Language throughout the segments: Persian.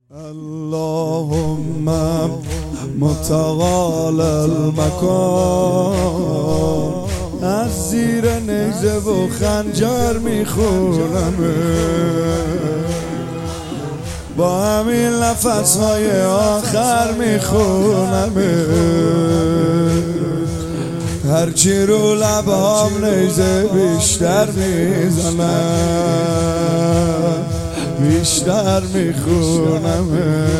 اللهم متعال المکان، از زیر نیزه و خنجر میخونم، با همین نفسهای آخر میخونم، هرچی رو لبام نیزه بیشتر میزنم، بیشتر میخونم.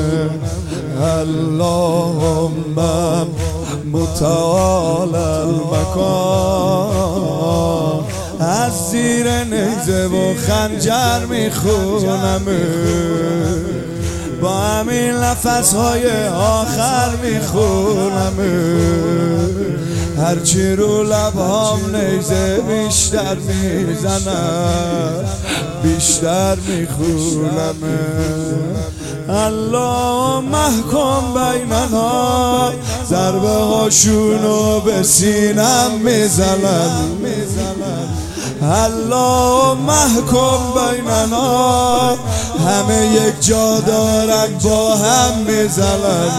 اللهم متعال المکان، از زیر نیزه و خنجر میخونم، با همین نفسهای آخر میخونم، هرچی رو لبام نیزه بیشتر میزنم، بیشتر میخونم. اللهم احکم بیننا، ضربه هاشونو به سینم میزنن. اللهم احکم بیننا، همه یک جا دارن با هم میزنن.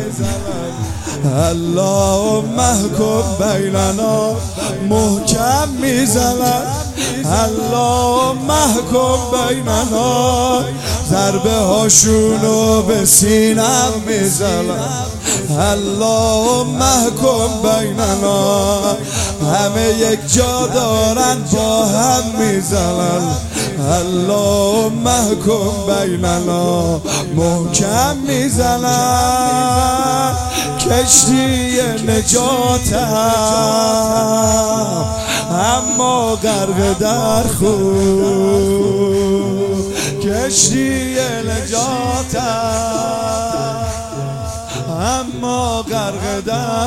اللهم احکم بیننا، محکم میزنن. اللهم احکم بیننا، ضربه هاشونو به سینم میزنن. اللهم احکم بیننا، همه یک جا دارن با هم میزنن. اللهم احکم بیننا، محکم میزنن. کشتی نجاتم اما غرق در خون، کشتی نجاتم اما غرق در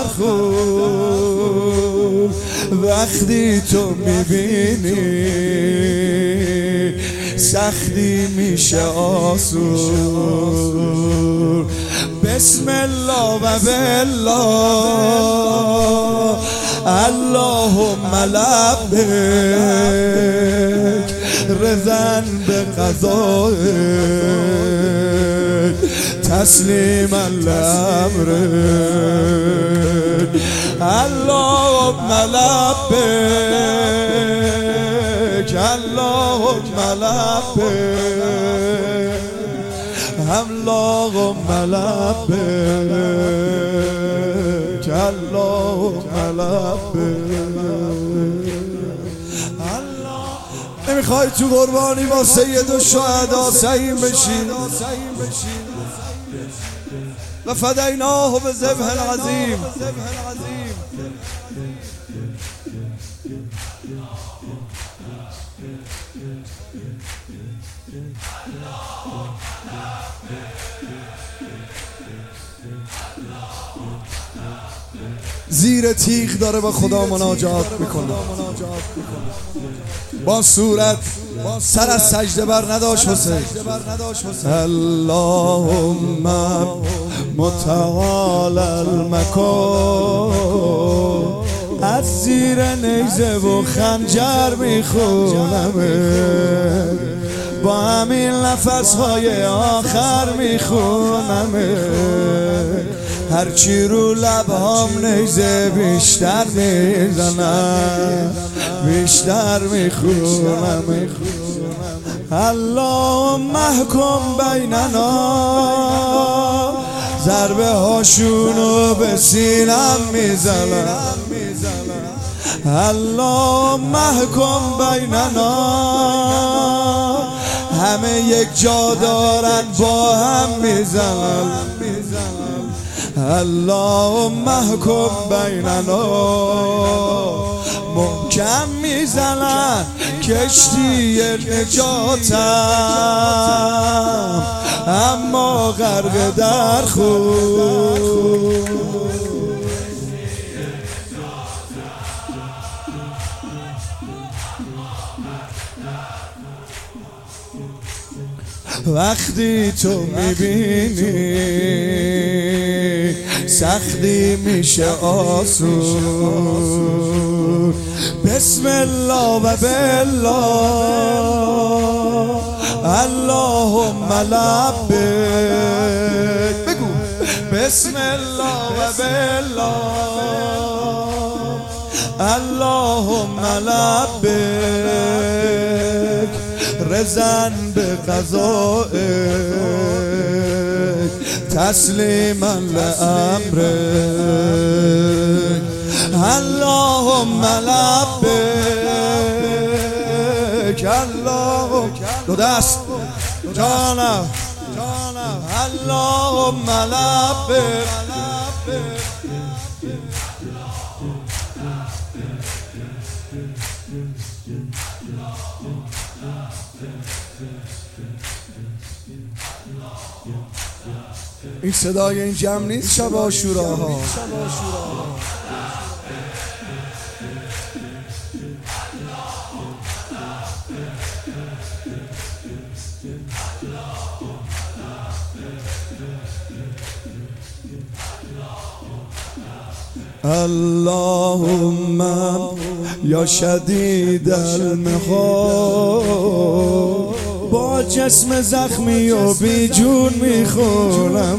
خون. وقتی تو میبینی سختی میشه آسون، بسم الله و بالله، اللهم لبیک، رضا به قضایک، تسلیما لامرک. اللهم لبیک، اللهم لبیک، اللهم لبیک، اللهم لبیک. نمیخوای تو قربانی با سید الشهدا سعیم بشی؟ و فدیناه بذبح عظیم. زیر تیغ داره با خدا مناجات میکنه، با صورت سر از سجده بر نداشت حسین. اللهم متعال المکان، از زیر نیزه و خنجر میخونم، با همین نفسهای آخر میخونم، هرچی رو لبام نیزه بیشتر میزنم، بیشتر میخونم. اللهم احکم بیننا، ضربه هاشونو به سینم میزنم. اللهم احکم بیننا، همه یک جا دارن با هم میزنن. اللهم احکم بیننا، محکم میزنن. کشتی نجاتم اما غرق در خون. وقتی تو میبینی سختی میشه آسون، بسم الله و بالله، اللهم لبیک، بسم الله و بالله اللهم لبیک رضا بقضائک تسلیما لامرک اللهم لبیک اللهم دو دست جانم اللهم لبیک این صدای این جمع نیست شب عاشوراها. اللهم یا شدید المحال با جسم زخمی و بی جون میخونم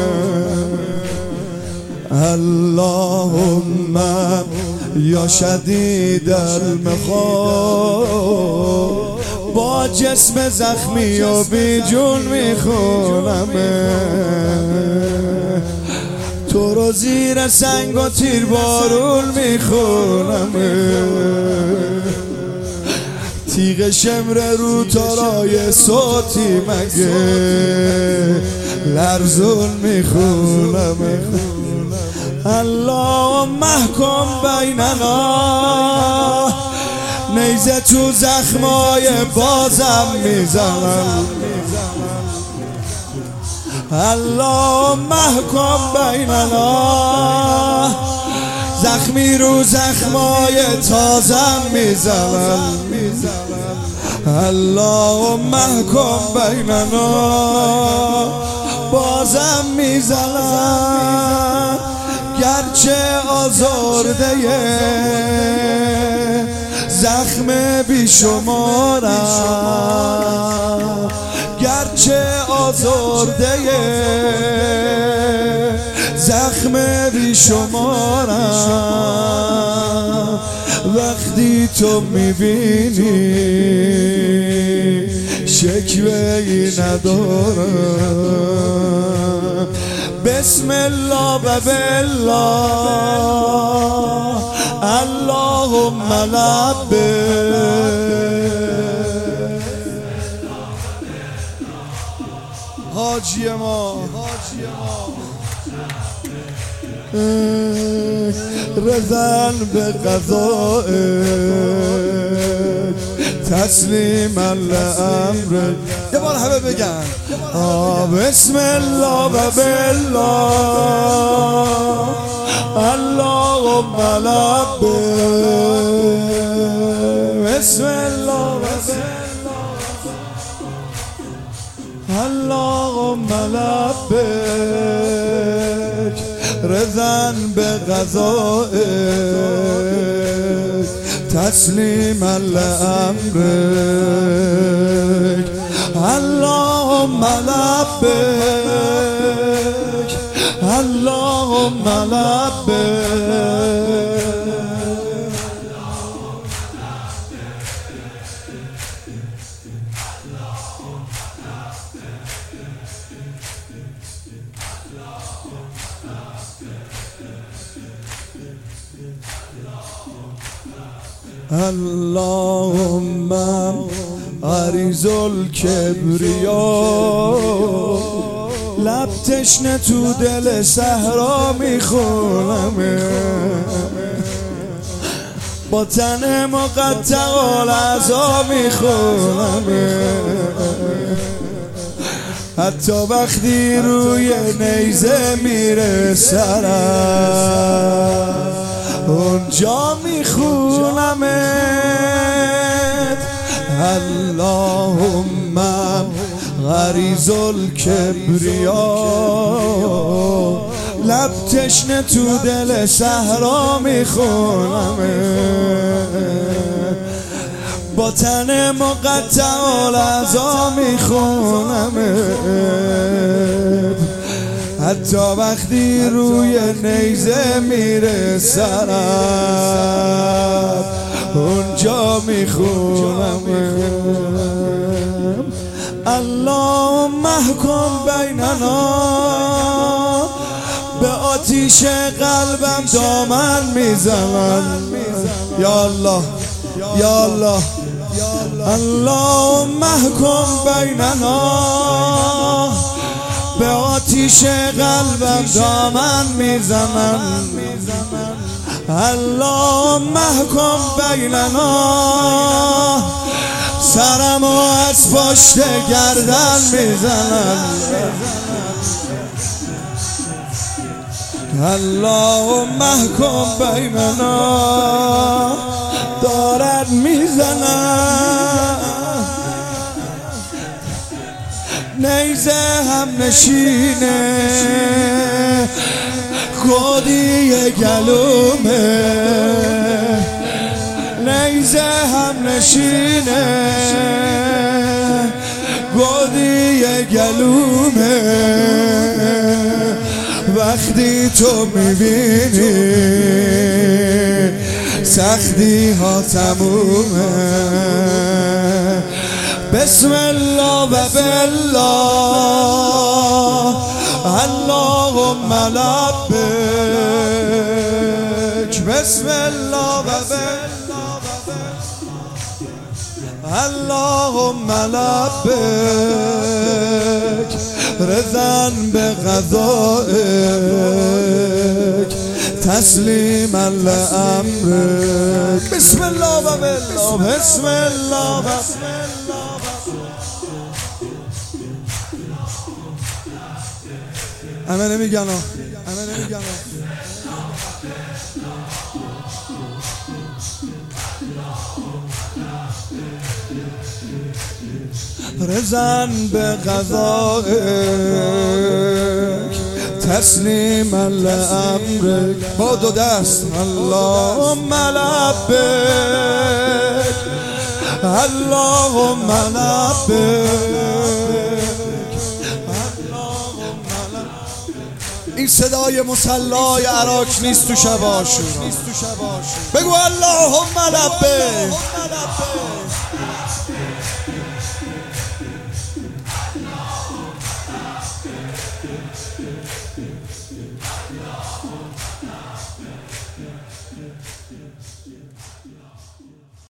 اللهم یا شدید المحال با جسم زخمی و بی جون میخونم تو رو زیر سنگ و تیر بارون میخونم تیغ شمر رو تارای صوتی مگه لرزون میخونم اللهم محکم بیننا نیزه تو زخمای بازم میزنم اللهم محکم بیننا زخمی رو زخمای تازم میزنم اللهم محکم بیننا بازم میزنم گرچه آزرده زخم بیشمارم گرچه آزرده زخم بیشمارم وقتی تو میبینی شکوه‌ای ندارم بسم الله و بالله اللهم لبیک حاجی ما رضا بقضائک تسلیما لامرک یه بار همه بگن بسم الله و بالله اللهم لبیک بسم الله و اللهم لبیک رضا بقضائک تسلیما لامرک اللهم لبیک اللهم لبیک اللهم عریض الکبریا لب تشنه تو دل صحرا میخونم با تن مقطع الاعضا میخونم حتی وقتی روی نیزه میره سرم اونجا میخونمت اللهم غریض الکبریا لب تشنه تو دل صحرا میخونمت با تن مقطع الاعضا میخونمت حتی وقتی روی نیزه میره سرم اونجا میخونم اللهم احکم بیننا به آتیش قلبم دامن میزنن یا الله یا الله اللهم احکم بیننا به آتیش قلبم دامن میزنن اللهم احکم بیننا سرمو از پشت گردن میزنن اللهم احکم بیننا دارد میزنن نیزه هم نشینه خودی گلومه نیزه هم نشینه گودی گلومه وقتی تو میبینی سختی ها تمومه بسم الله و بالله اللهم لبیک بسم الله و بالله اللهم لبیک رضا به قضایک تسلیما لامرک بسم الله و بالله بسم الله و همه نمیگن رضا به قضایک تسلیما لامرک با دو دست اللهم لبیک اللهم لبیک این صدای مصلای عراق نیست تو شب عاشورا بگو اللهم لبیک